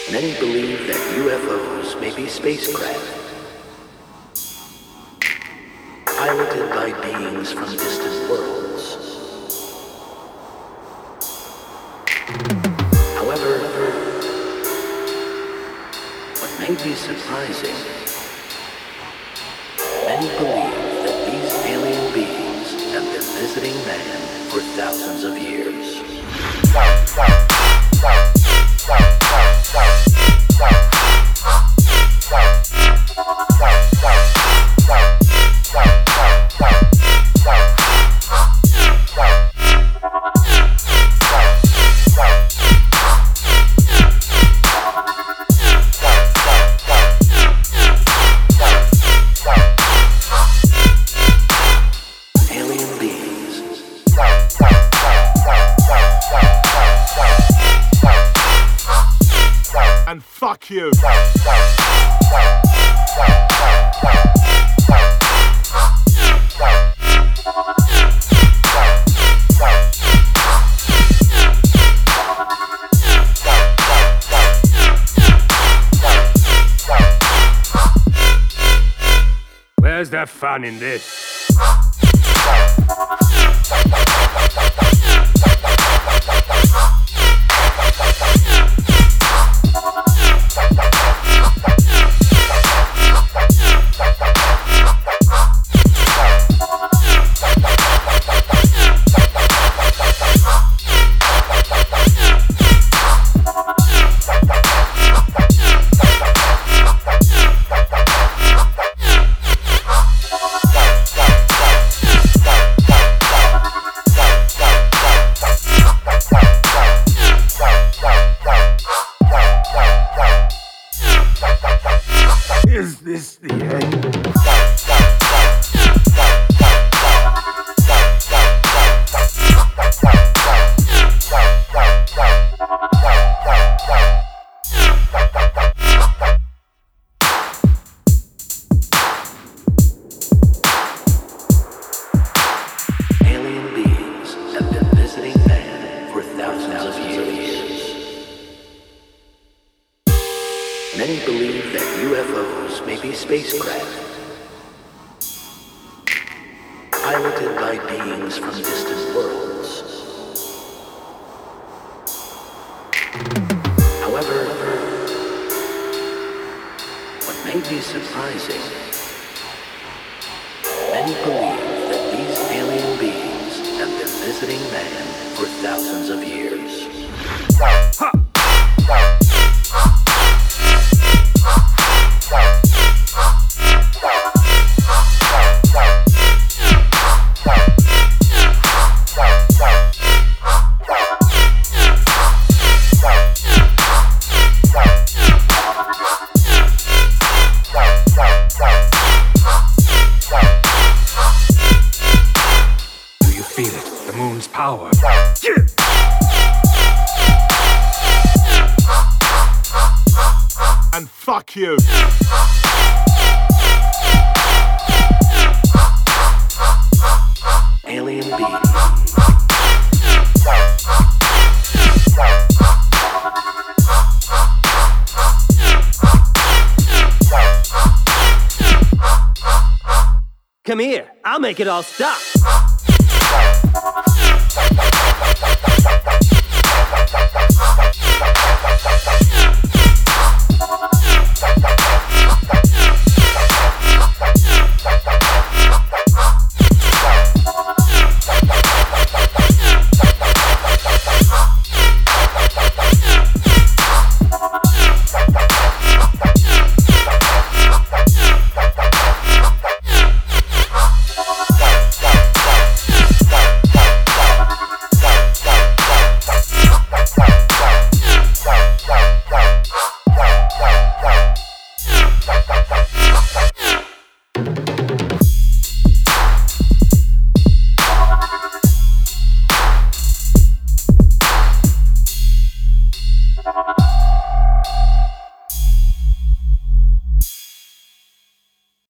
Many believe that UFOs may be spacecraft, piloted by beings from distant worlds. However, what may be surprising, many believe that these alien beings have been visiting man for thousands of years. And fuck you. Where's the fun in this? Is this the end? Alien beings have been visiting man for thousands of years. Many believe that UFOs may be spacecraft, piloted by beings from distant worlds. However, what may be surprising, many believe that these alien beings have been visiting man for thousands of years. Ha! Feel it, the moon's power. Yeah. And fuck you. Alien beings. Come here, I'll make it all stop.